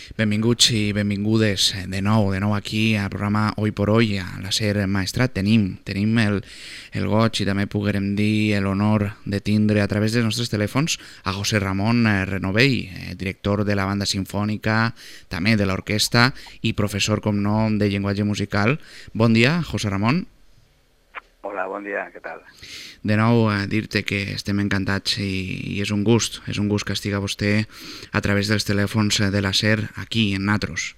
Benvinguts i benvingudes de nou aquí al programa Hoy por Hoy, a la SER Maestrat. Tenim el goig i també poguérem dir l'honor de tindre a través dels nostres telèfons a José Ramón Renovell, director de la banda sinfònica, també de l'orquestra i professor, com no, de llenguatge musical. Bon dia, José Ramón. Hola, bon dia, què tal? De nou, dir-te que estem encantats i és un gust que estiga vostè a través dels telèfons de la SER aquí, en Natros.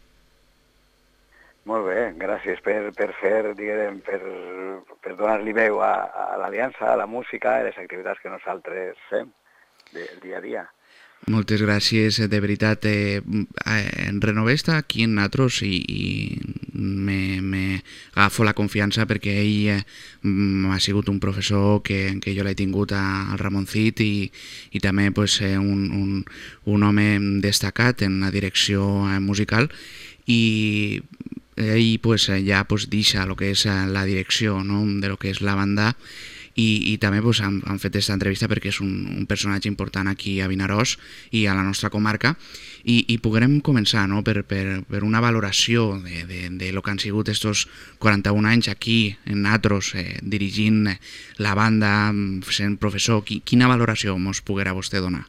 Molt bé, gràcies per fer, diguem, per donar-li veu a l'Aliança, a la música, a les activitats que nosaltres fem del dia a dia. Moltes gràcies, de veritat. En Renové està aquí en Natros i me agafo la confiança perquè ell ha sigut un professor que jo l'he tingut al Ramoncit i també pues, un home destacat en la direcció musical, i ell pues, ja pues, deixa el que és la direcció, no?, de lo que és la banda, i també pues, han fet aquesta entrevista perquè és un personatge important aquí a Vinaròs i a la nostra comarca, i poguérem començar, no?, per una valoració de lo que han sigut estos 41 anys aquí en Natros, dirigint la banda, sent professor. Quina valoració mos poguera vostè donar?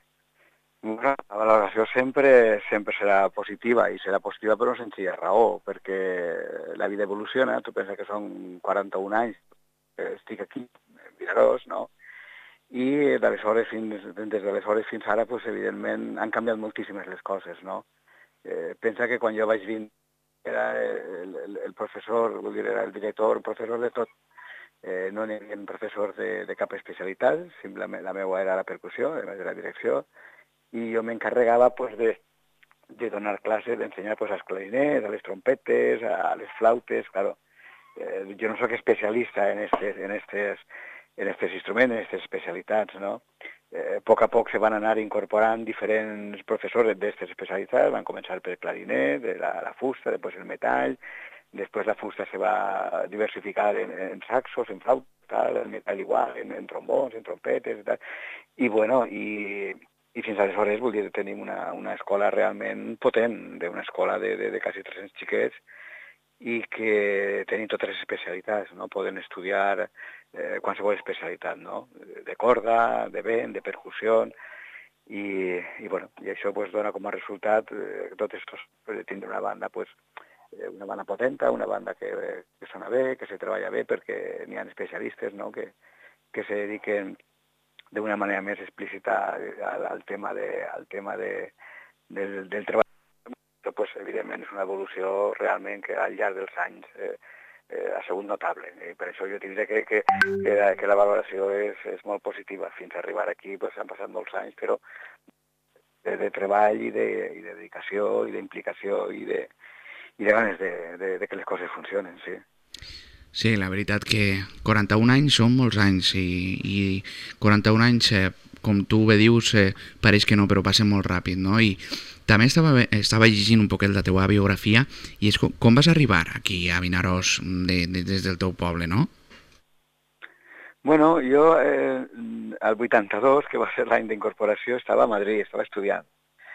La valoració sempre serà positiva, i serà positiva per una senzilla raó, perquè la vida evoluciona. Tu pensa que són 41 anys que estic aquí, en Vinaròs, no? I des d'aleshores fins ara, pues, evidentment, han canviat moltíssimes les coses, no? Pensa que quan jo vaig vir era el professor, vull dir, era el director, el professor de tot. No n'hi havia professors de cap especialitat, simplement la meva era la percussió, de la direcció, i jo m'encarregava pues, de donar classes, d'ensenyar pues, als clarinets, a les trompetes, a les flautes, claro. Jo no sóc especialista en estes instruments, en aquestes especialitats, no? A poc se van anar incorporant diferents professors d'aquestes especialitats, van començar per clarinet, la fusta, després el metall, després la fusta se va diversificar en saxos, en flauta, el metall igual, en trombons, en trompetes i tal. I bueno, i fins aleshores, vull dir, tenim una escola realment potent, d'una escola de quasi 300 xiquets, i que tenim totes les especialitats, no? Poden estudiar qualsevol especialitat, no? De corda, de vent, de percussió, i bueno, i això pues, dona com a resultat tot esto, tindre una banda, pues, una banda potenta, una banda que sona bé, que se treballa bé, perquè n'hi ha especialistes, no?, que se dediquen d'una manera més explícita al tema del treball. Però, pues, evidentment, és una evolució realment que al llarg dels anys ha sigut notable. I per això jo diria que la valoració és molt positiva. Fins a arribar aquí pues, han passat molts anys, però de treball i de dedicació i d'implicació i de ganes de que les coses funcionen, sí. Sí, la veritat que 41 anys són molts anys, i 41 anys, com tu bé dius, pareix que no, però passen molt ràpid, no? I també estava llegint un poquet la teva biografia, i és com vas arribar aquí a Vinaròs des del teu poble, no? Bueno, jo al 82, que va ser l'any d'incorporació, estava a Madrid, estava estudiant.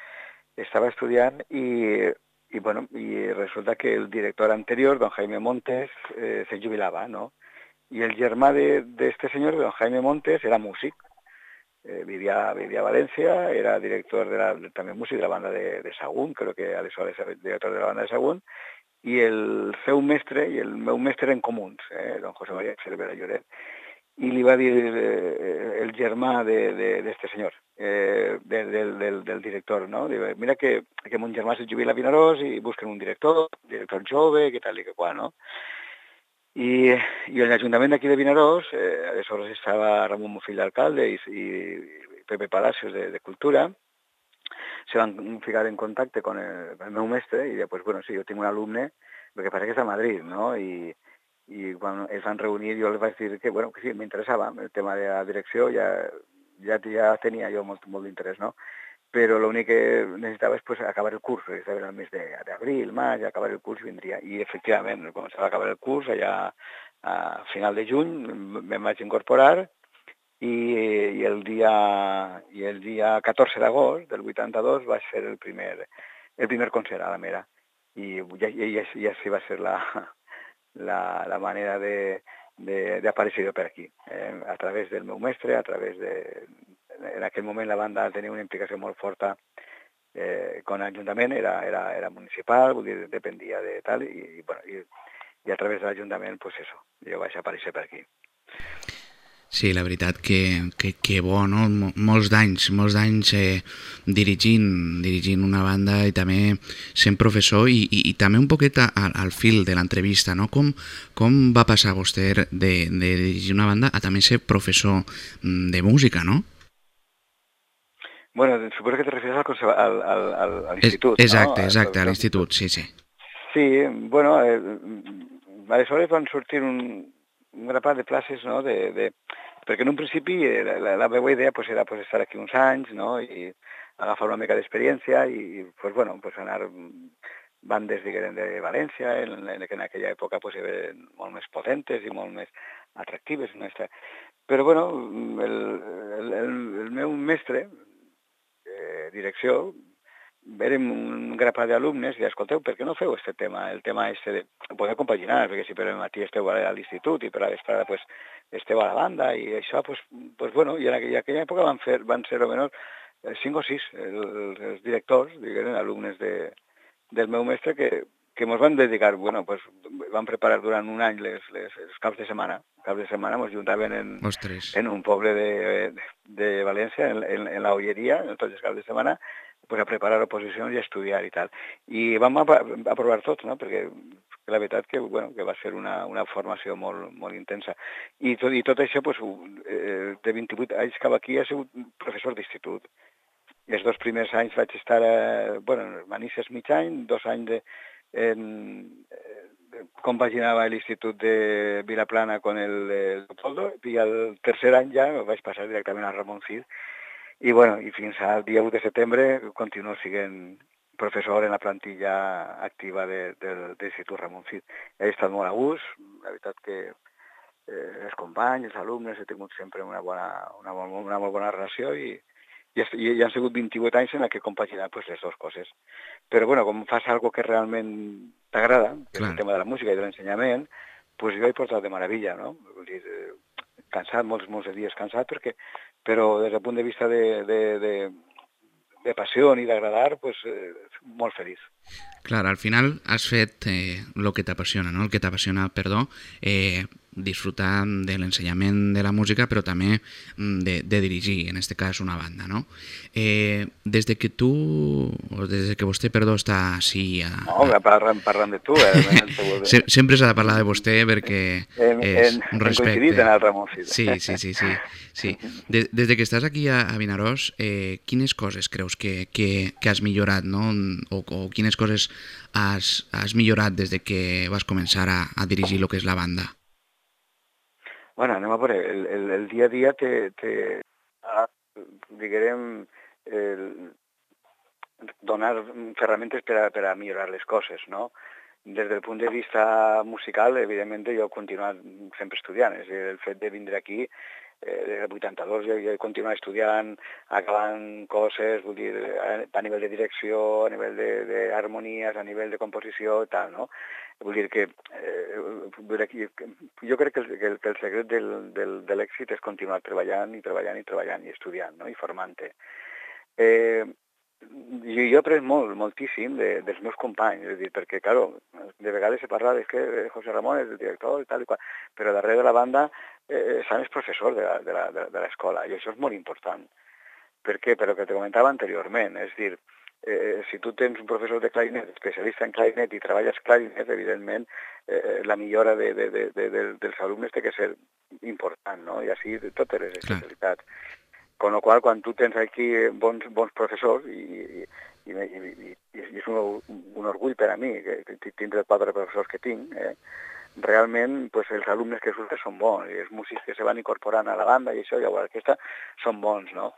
Y resulta que el director anterior, don Jaime Montes, se jubilaba, ¿no? Y el germà este señor, don Jaime Montes, era músic. Vivia a València, era director també músic de la banda de Sagunt, creo que aleshores era director de la banda de Sagunt, i el seu mestre i el meu mestre en comuns, don José María Cervera Lloret. I li va dir el germà d'este senyor, del director, no? Diu, mira que mon germà se jubila a Vinaròs i busquen un director jove, que tal i que qual, no? I l'Ajuntament d'aquí de Vinaròs, aleshores estava Ramon Mofill d'alcalde i Pepe Palacios de Cultura, se van ficar en contacte con el meu mestre i diu, pues bueno, sí, jo tinc un alumne, el que passa que és a Madrid, no? I quan es van reunir jo els vaig dir que, bueno, que sí, m'interessava el tema de la direcció, ja tenia jo molt d'interès, no? Però l'únic que necessitava és pues, acabar el curs, estava en el mes d'abril, maig, acabar el curs vindria. I efectivament, començava a acabar el curs, allà a final de juny, me'n vaig incorporar, i el dia 14 d'agost del 82 vaig fer el primer concert a la Mera. I així va ser la manera d'aparèixer jo per aquí, a través del meu mestre, a través de... En aquell moment la banda tenia una implicació molt forta con l'Ajuntament, era municipal, vull dir, dependia de tal, i a través de l'Ajuntament, pues eso, jo vaig aparèixer per aquí. Sí, la veritat que bo, no? Molts d'anys dirigint una banda i també sent professor i també un poquet al fil de l'entrevista, no? Com va passar vostè de dirigir una banda a també ser professor de música, no? Bueno, suposo que te refieres al institut, exacte, no? Exacte, a l'institut, sí. Sí, bueno, aleshores van sortir un grapat de places, no?, perquè en un principi la meva idea pues, era pues, estar aquí uns anys, no?, i agafar una mica d'experiència i pues, bueno, pues, anar bandes de València, que en aquella època pues, eren molt més potentes i molt més atractives. No? Però bueno, el meu mestre, direcció, érem un grapat d'alumnes i escolteu, per què no feu el tema de poder compaginar, perquè si per al matí esteu a l'institut i per a la vesprada pues, esteu a la banda i això, pues bueno, i en aquella època van ser almenys 5 o 6 els directors, diguem, alumnes del meu mestre que ens van dedicar, bueno, pues van preparar durant un any els caps de setmana. Caps de setmana ens juntaven en un poble de València, en la Olleria, tots els caps de setmana, pues a preparar oposicions i a estudiar i tal. I vam aprovar tots, no?, perquè la veritat que, bueno, que va ser una formació molt, molt intensa. I tot això, pues, de 28 anys cap aquí, he sigut professor d'institut. Els 2 primers anys vaig estar, en Manises mig any, 2 anys compaginava l'Institut de Vilaplana con el Leopoldo, i el tercer any ja vaig passar directament a Ramon Cid, i fins al dia 1 de setembre continuo sent professor en la plantilla activa de l'Institut Ramon Cid. He estat molt a gust, la veritat que els companys, els alumnes, he tingut sempre una molt bona relació i han sigut 28 anys en què he compaginat pues, les dues coses. Però com fas algo que realment t'agrada, que és el tema de la música i de l'ensenyament, pues jo he portat de meravella, no? Vull dir, cansat, molts de dies cansat, però des del punt de vista de passió i d'agradar, pues, molt feliç. Clar, al final has fet el que t'apassiona, no? El que t'apassiona, disfrutar de l'ensenyament de la música, però també de dirigir, en aquest cas, una banda, no? Des que vostè, està així... Parlant de tu. Sempre s'ha de parlar de vostè perquè és un respecte. Hem coincidit en el Ramon Cid. Sí. Des que estàs aquí a Vinaròs, quines coses creus que has millorat, no? O quines coses has millorat des que vas començar a dirigir el que és la banda? Bueno, anem a veure, el dia a dia diguem, donar ferramentes per a millorar les coses, no? Des del punt de vista musical, evidentment, jo he continuat sempre estudiant. És a dir, el fet de vindre aquí, del 82, jo he continuat estudiant, acabant coses, vull dir, a nivell de direcció, a nivell d'harmonies, a nivell de composició i tal, no? Vull dir que jo crec que el secret de l'èxit és continuar treballant i estudiant, no? I formant-te. Jo he après moltíssim dels meus companys, és a dir, perquè, clar, de vegades se parla que José Ramón és el director i tal i qual, però darrere de la banda estan els professors de l'escola, i això és molt important. Per què? Per el que te comentava anteriorment, és dir, si tu tens un professor de clarinet, especialista en clarinet i treballes clarinet, evidentment, la millora dels alumnes té que ser important, no? I així totes les especialitats. Con lo qual, quan tu tens aquí bons professors, i és un orgull per a mi, que tindre 4 professors que tinc, realment pues, els alumnes que surten són bons, i els músics que se van incorporant a la banda i això, i a l'orquestra, són bons, no?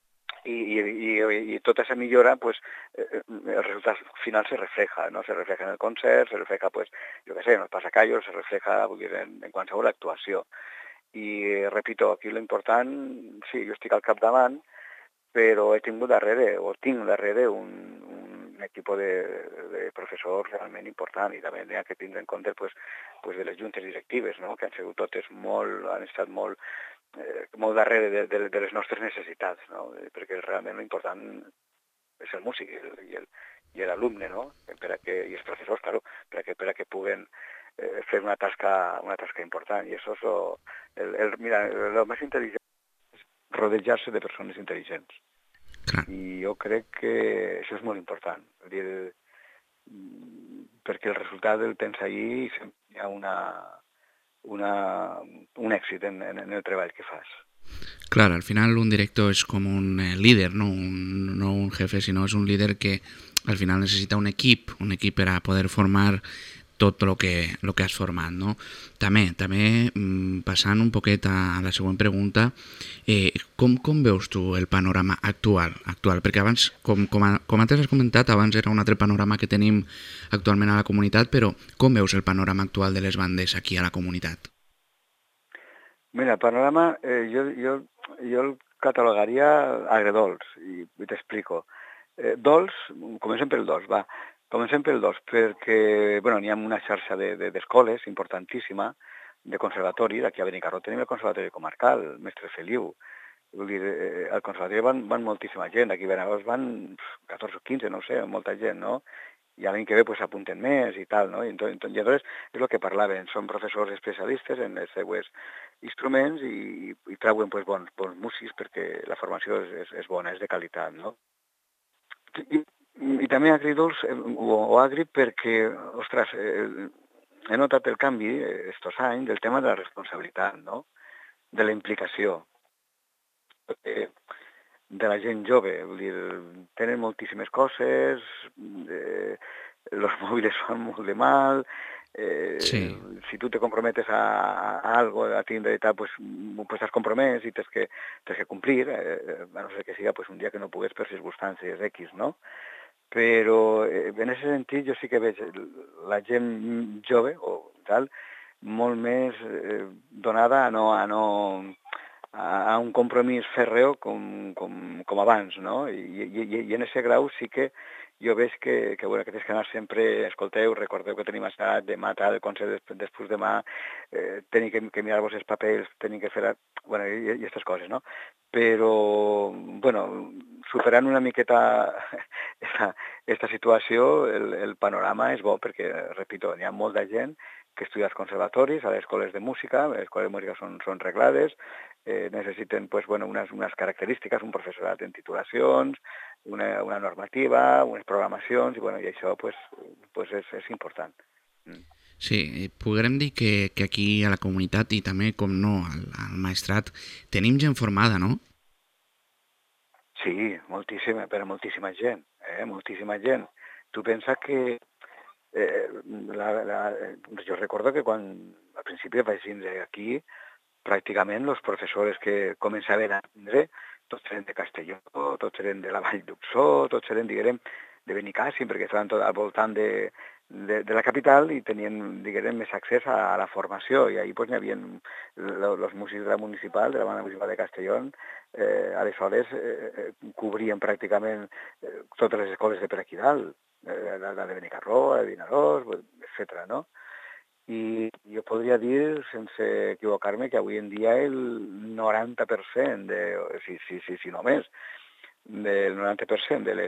Y toda esa millora, pues, el resultado final se refleja, ¿no? Se refleja en el concert, se refleja, pues, yo qué sé, en els passacallos, se refleja en qualsevol actuació. I, repito, aquí lo important, sí, jo estic al capdavant, però he tingut darrere, o tinc darrere, equip de professors realment important, i també n'hi ha que tindre en compte pues, de les juntes directives, no? Que han sigut totes han estat molt darrere de les nostres necessitats, no? Perquè realment l'important és el músic i l'alumne, no? I els professors, claro, per a que puguen fer una tasca important. I això és mira, el més intel·ligent és rodejar-se de persones intel·ligents. Clar. I jo crec que això és molt important. És dir, perquè el resultat el tens allí i sempre hi ha un èxit en el treball que fas. Claro, al final un director es como un líder, no un jefe, sino es un líder que al final necesita un equip para poder formar tot el que has format, no? També passant un poquet a la següent pregunta, com veus tu el panorama actual? Perquè abans, com antes has comentat, abans era un altre panorama que tenim actualment a la comunitat, però com veus el panorama actual de les bandes aquí a la comunitat? Mira, el panorama jo el catalogaria agredolç, i t'explico. Dolç, comencem pel dolç, va. Comencem pel dolç, perquè n'hi ha una xarxa d'escoles importantíssima, de conservatori, aquí a Benicarló tenim el Conservatori Comarcal, Mestre Feliu. Vull dir, al conservatori van moltíssima gent, aquí a Benavós van 14 o 15, no sé, molta gent, no? I l'any que ve pues apunten més i tal, no? I llavors és el que parlaven, són professors especialistes en els següents instruments i treuen pues, bons músics perquè la formació és bona, és de qualitat, no? I també agridolç o agri perquè, ostres, he notat el canvi estos anys del tema de la responsabilitat, no? De la implicació de la gent jove, vull dir, tenen moltíssimes coses, los mòbils fan molt de mal, Sí. Si tu te comprometes a algo, a tindre i tal, pues t'has compromès i tens que complir, a no ser que siga pues, un dia que no pugues per circumstàncies X, no? Però en aquest sentit jo sí que veig la gent jove o tal molt més donada a un compromís fèrreo com abans, no? I en aquest grau sí que jo veig que tens que anar sempre, escolteu, recordeu que tenim estat, demà tal, el concert després demà, tenim que mirar-vos els papers, tenim que fer... i aquestes coses, no? Però, superant una miqueta aquesta situació, el panorama és bo perquè, repito, hi ha molta gent que estudia als conservatoris, a les escoles de música, les escoles de música són reglades, necessiten pues, unes característiques, un professorat en titulacions, una normativa, unes programacions, i això pues, és important. Sí, podrem dir que aquí a la comunitat i també, com no, al maestrat, tenim gent formada, no? Sí, moltíssima, però moltíssima gent, moltíssima gent. Tu pensa que jo recordo que quan al principi vaig vindre aquí, pràcticament els professors que començaven a vindre, tots eren de Castelló, tots eren de la Vall d'Uxó, tots eren, diguem, de Benicàssim, perquè estaven tot al voltant de la capital i tenien, diguem, més accés a la formació. I ahir pues, n'hi havia els músics de la municipal, de la banda municipal de Castelló, aleshores cobrien pràcticament totes les escoles de per aquí dalt, la de Benicarló, la de Vinaròs, etc. no? I jo podria dir, sense equivocar-me, que avui en dia el 90%, si no més, del 90% de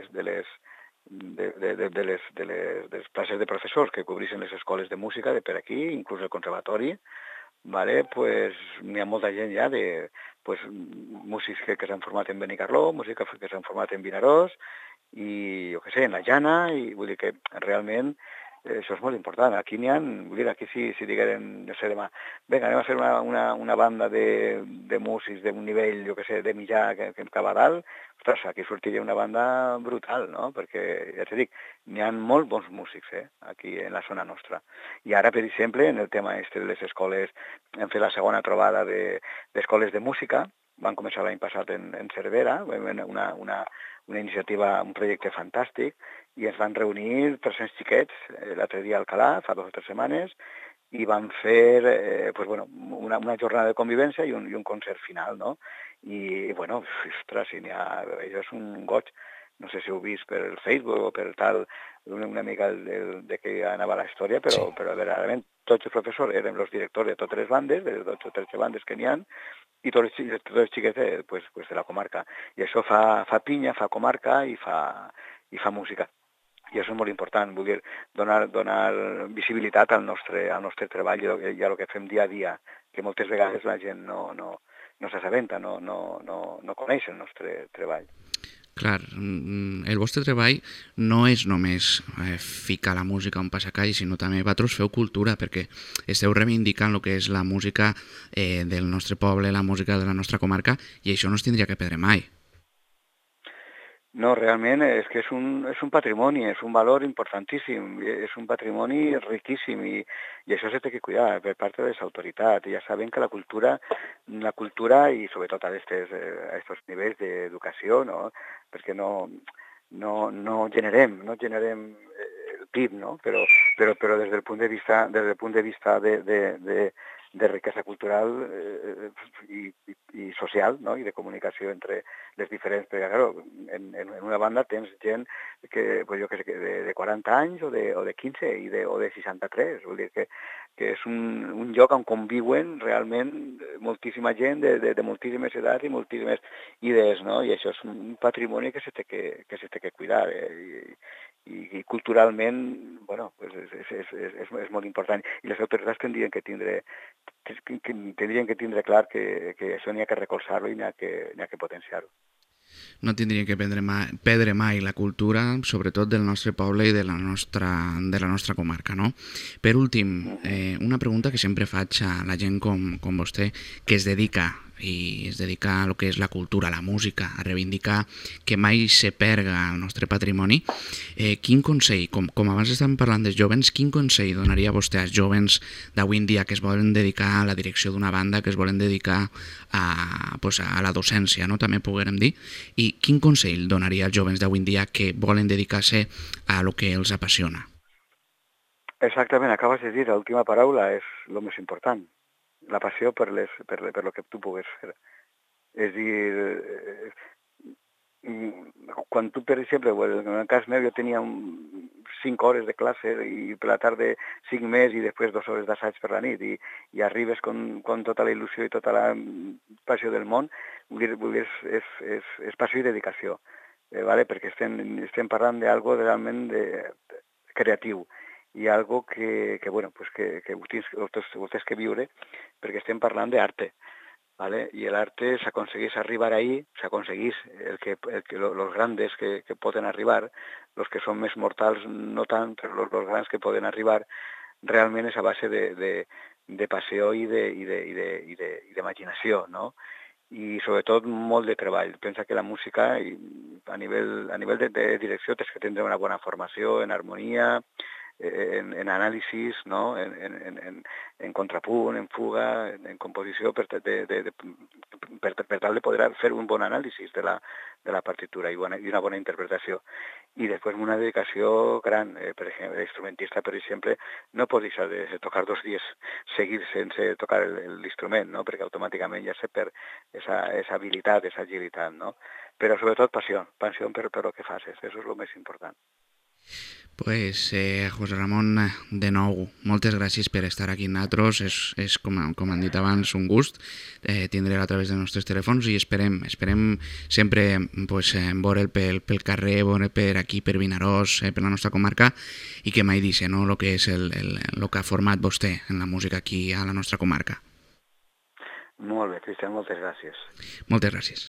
les places de professors que cobreixen les escoles de música de per aquí, inclús el conservatori, vale? Pues, n'hi ha molta gent ja de músics que s'han format en Benicarló, músics que s'han format en Vinaròs, i jo què sé, en la Jana, i vull dir que realment això és molt important. Aquí n'hi ha, vull dir, aquí si digueren, no sé, demà, vinga, anem a fer una banda de músics d'un nivell, jo què sé, de mitjà que acaba dalt, ostres, aquí sortiria una banda brutal, no? Perquè, ja t'he dit, n'hi ha molt bons músics, aquí en la zona nostra. I ara, per exemple, en el tema de les escoles, hem fet la segona trobada d'escoles de música, van començar l'any passat en Cervera, una iniciativa, un projecte fantàstic, i ens van reunir 300 xiquets l'altre dia a Alcalà, fa 2 o 3 setmanes, i van fer una jornada de convivència i un concert final, no? I, ostres, això és un goig no sé si heu vist per el Facebook o per tal, una mica de què anava la història, però a veure, realment tots els professors érem els directors de totes les bandes, de les 12 o 13 bandes que n'hi ha, i tots els xiquets de la comarca. I això fa pinya, fa comarca i fa música. I això és molt important, vull dir, donar visibilitat al nostre treball i a lo que fem dia a dia, que moltes vegades la gent no s'assabenta, no coneix el nostre treball. Clar, el vostre treball no és només ficar la música a un passacall, sinó també vosaltres feu cultura, perquè esteu reivindicant el que és la música del nostre poble, la música de la nostra comarca, i això no es tindria que perdre mai. No, realment és que és un patrimoni, és un valor importantíssim, és un patrimoni riquíssim i això s'ha de cuidar per part de les autoritats. Ja saben que la cultura i sobretot a aquests nivells d'educació, no? Perquè no generem el PIB, no? Però des del punt de vista de riquesa cultural i social, no? I de comunicació entre les diferents, perquè claro, en una banda tens gent que, pues jo que sé, de 40 anys o de 15 o de 63, vull dir que és un lloc on conviuen realment moltíssima gent de moltíssimes edats i moltíssimes idees, no? I això és un patrimoni que s'ha de cuidar, i culturalment, bueno, pues és molt important. I les autoritats tindrien que tindre clar que això n'hi ha que recolzar-ho i n'hi ha que potenciar-ho. No tindríem que perdre mai la cultura, sobretot del nostre poble i de la nostra comarca, no? Per últim, una pregunta que sempre faig a la gent com vostè, que es dedica a lo que és la cultura, a la música, a reivindicar que mai se perga el nostre patrimoni. Quin consell, com abans estàvem parlant dels jovens, quin consell donaria vostè als jovens d'avui en dia que es volen dedicar a la direcció d'una banda, que es volen dedicar a la docència, no? També podríem dir. I quin consell donaria als jovens d'avui en dia que volen dedicar-se a lo que els apassiona? Exactament, acabes de dir, l'última paraula és el més important. La passió per lo que tu pugues fer. És dir, quan tu, per exemple, en el cas meu jo tenia 5 hores de classe i per la tarda 5 més i després 2 hores d'assaig per la nit i arribes con tota la il·lusió i tota la passió del món, vull dir és passió i dedicació, ¿vale? Perquè estem parlant d'algo realment creatiu i algo que ho tens que viure perquè estem parlant d'arte, ¿vale? Y el arte s'aconseguís arribar ahí, s'aconseguís los grandes que poden arribar, los que són més mortals no tant, però los grans que poden arribar, realment és a base de passió i d'imaginació, no? I sobretot molt de treball. Pensa que la música a nivell de direcció tens que tindre una bona formació en harmonia, en anàlisis, no? en contrapunt, en fuga, en composició, per tal de poder fer un bon anàlisi de la partitura i una bona interpretació. I després una dedicació gran. Per exemple, l'instrumentista, per exemple, no pot deixar de tocar 2 dies seguits sense tocar l'instrument, no? Perquè automàticament ja se perd esa habilitat, esa agilitat, no? Però sobretot passió per el que fas, això és el més important. Pues, José Ramon, de nou, moltes gràcies per estar aquí amb nosaltres. És com han dit abans, un gust tindre-la a través dels nostres telèfons i esperem sempre veure'l pel carrer, veure'l per aquí, per Vinaròs, per la nostra comarca, i que mai deixi, no?, el que és el que ha format vostè en la música aquí a la nostra comarca. Molt bé, Cristian, moltes gràcies. Moltes gràcies.